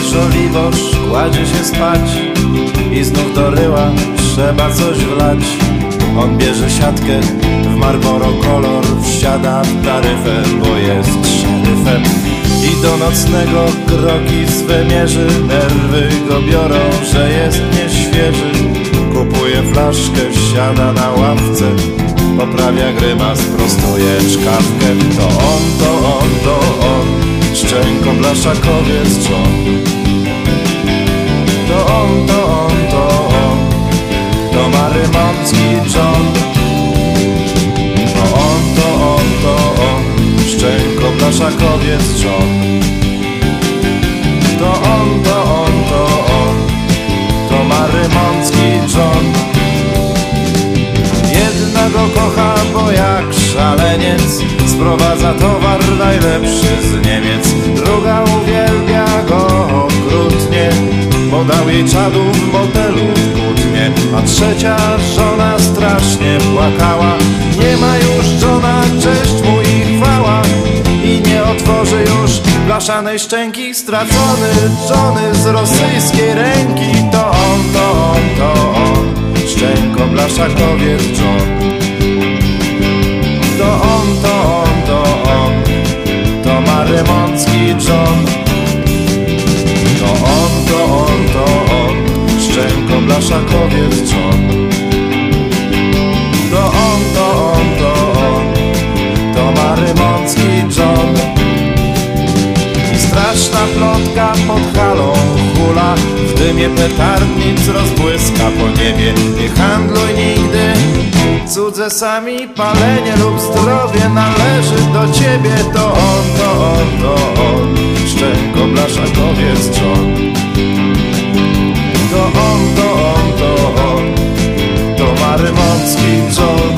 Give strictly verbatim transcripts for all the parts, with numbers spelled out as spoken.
Żoliborz kładzie się spać i znów do ryła trzeba coś wlać. On bierze siatkę w Marlboro kolor, wsiada w taryfę, bo jest szeryfem. I do nocnego kroki swe mierzy, nerwy go biorą, że jest nieświeży. Kupuje flaszkę, siada na ławce, poprawia grymas, prostuje czkawkę. To on, to on, to on, Szczęko Blaszakowiec John. To on, to on, to on, to Marymącki John. To on, to on, to on, Szczęko Blaszakowiec John. To on, to on, to on, to Marymącki John. Jedna go kocha, bo jak szaleniec sprowadza towar najlepszy z Niemiec. Druga uwielbia go okrutnie, bo dał jej czadu w motelu w Kutnie. A trzecia żona strasznie płakała, nie ma już Johna, cześć mu i chwała. I nie otworzy już blaszanej szczęki, stracony Johnny z rosyjskiej ręki. To on, to on, to on, Szczęko Blaszakowiec John. To on, to on, to on, to Marymącki John. To on, to on, to on, Szczęko Blaszakowiec John. To on, to on, to on, to Marymącki John. I straszna plotka pod halą hula, w dymie petardnic rozbłyska po niebie. Nie handluj nigdy, cudze sami, palenie lub zdrowie należy do ciebie. To on, to on, to on, Szczęko Blaszakowiec John. To on, to on, to on, to Marymącki John.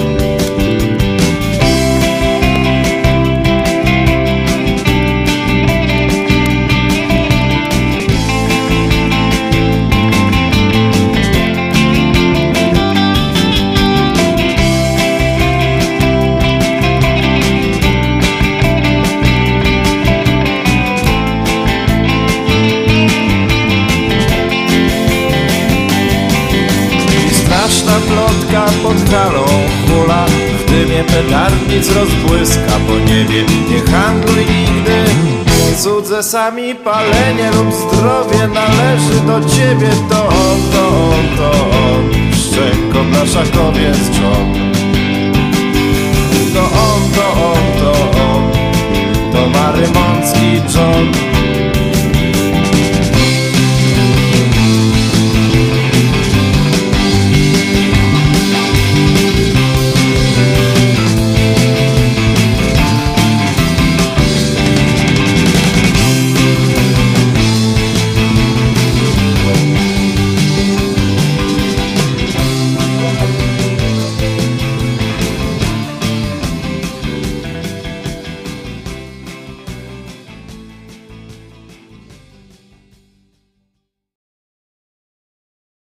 Plotka pod halą hula, w dymie petardnic rozbłyska po niebie. Nie handluj nigdy, cudze sami, palenie lub zdrowie należy do ciebie. To on, to on, to on, Szczęko Blaszakowiec John. To on, to on,